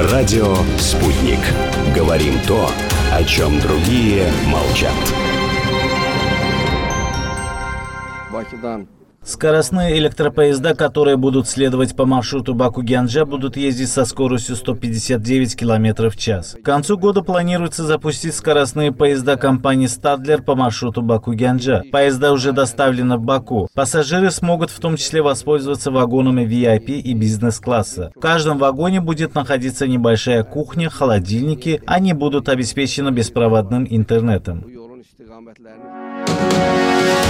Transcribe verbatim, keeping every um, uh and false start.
Радио «Спутник». Говорим то, о чем другие молчат. Скоростные электропоезда, которые будут следовать по маршруту Баку-Гянджа, будут ездить со скоростью сто пятьдесят девять километров в час. К концу года планируется запустить скоростные поезда компании «Стадлер» по маршруту Баку-Гянджа. Поезда уже доставлены в Баку. Пассажиры смогут в том числе воспользоваться вагонами ви ай пи и бизнес-класса. В каждом вагоне будет находиться небольшая кухня, холодильники. Они будут обеспечены беспроводным интернетом.